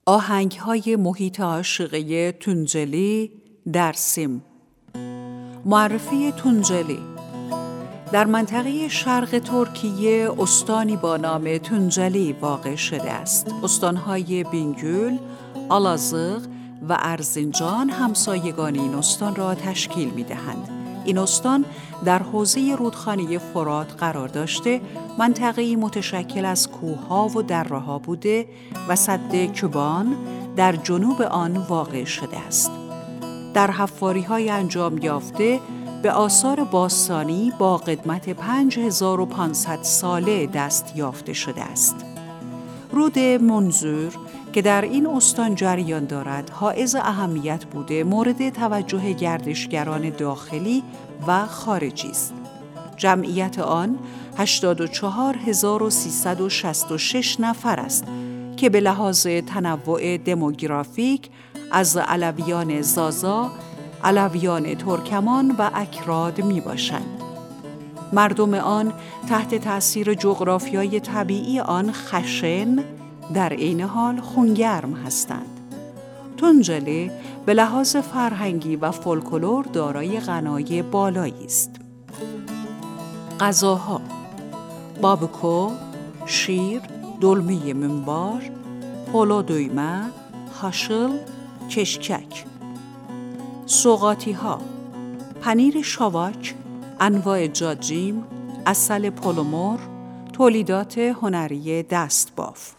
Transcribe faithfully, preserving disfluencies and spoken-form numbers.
آهنگ‌های محیط عاشقی تونجلی در سیم. معرفی تونجلی در منطقه شرق ترکیه استانی با نام تونجلی واقع شده است. استانهای بینگül، آلازığ و ارزینجان همسایگان این استان را تشکیل می‌دهند. این استان در حوزه رودخانه فرات قرار داشته، منطقه‌ای متشکل از کوه‌ها و دره‌ها بوده و سد کبان در جنوب آن واقع شده است. در حفاری‌های انجام یافته به آثار باستانی با قدمت پنج هزار و پانصد ساله دست یافته شده است. رود منظور که در این استان جریان دارد حائز اهمیت بوده مورد توجه گردشگران داخلی و خارجی است. جمعیت آن هشتاد و چهار هزار و سیصد و شصت و شش نفر است که به لحاظ تنوع دموگرافیک از علویان زازا، علویان ترکمان و اکراد می باشند. مردم آن تحت تأثیر جغرافیای طبیعی آن خشن، در عین حال خونگرم هستند. تونجلی به لحاظ فرهنگی و فولکلور دارای غنای بالایی است. غذاها: بابکو، شیر، دلمه منبار، پلو دویمه، هاشل، کشکک. سوغاتی ها: پنیر شاواک، انواع جاجیم، عسل پلومر، تولیدات هنری دستباف.